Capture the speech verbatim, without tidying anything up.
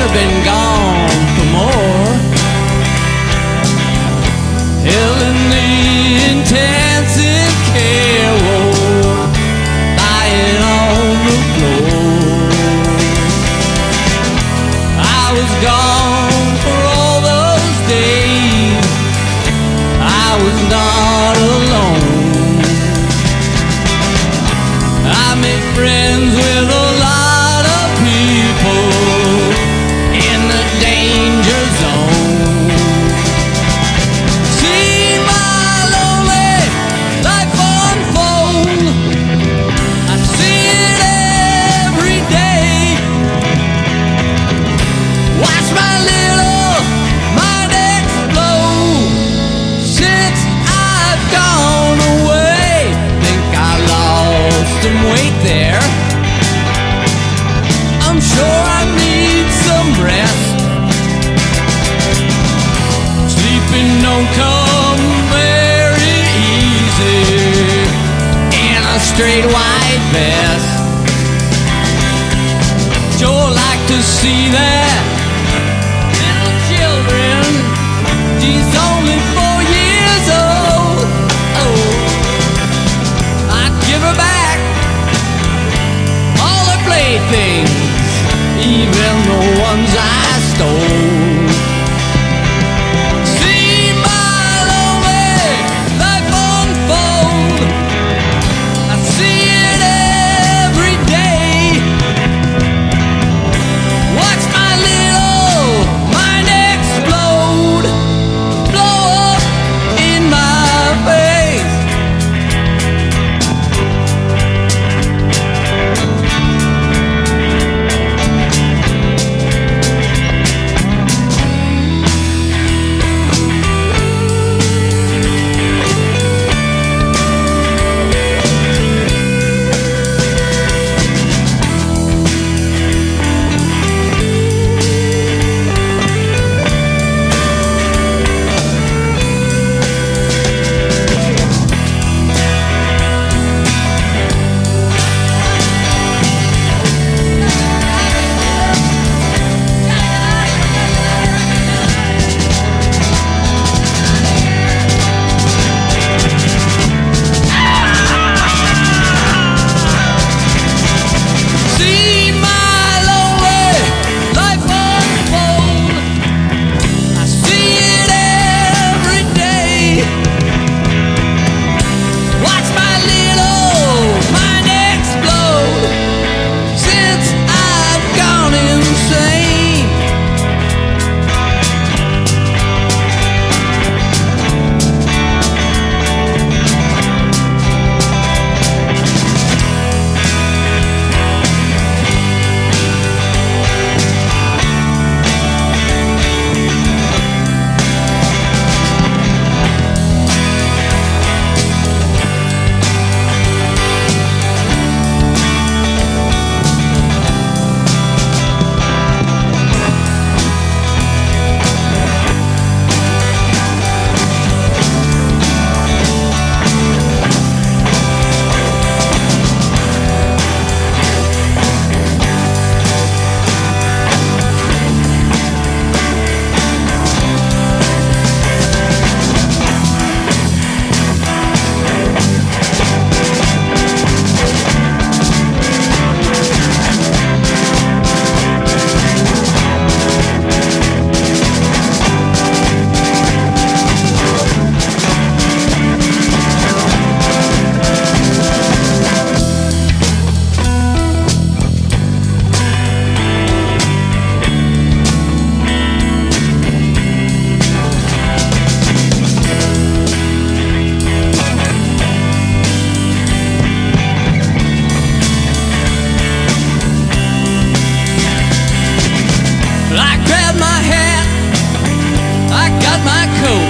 have been gone for more. Hell in the intensive care ward, lying on the floor. I was gone for all those days. I was not alone. I made friends with a lot of people in the danger zone. See my lonely life unfold. I see it every day. Watch my little mind explode since I've gone away. Think I lost some weight there. I'm sure I need some rest. Sleeping don't come very easy in a straight white vest. Sure like to see that little children. She's only four years old. Oh, I'd give her back all her playthings, even the ones I stole. See my lonely life unfold. I see it every day. Watch my little mind explode, blow up in my face. See my lonely life unfold. I see it every day. Watch my little mind explode since I've gone insane. I grabbed my hat, I got my coat.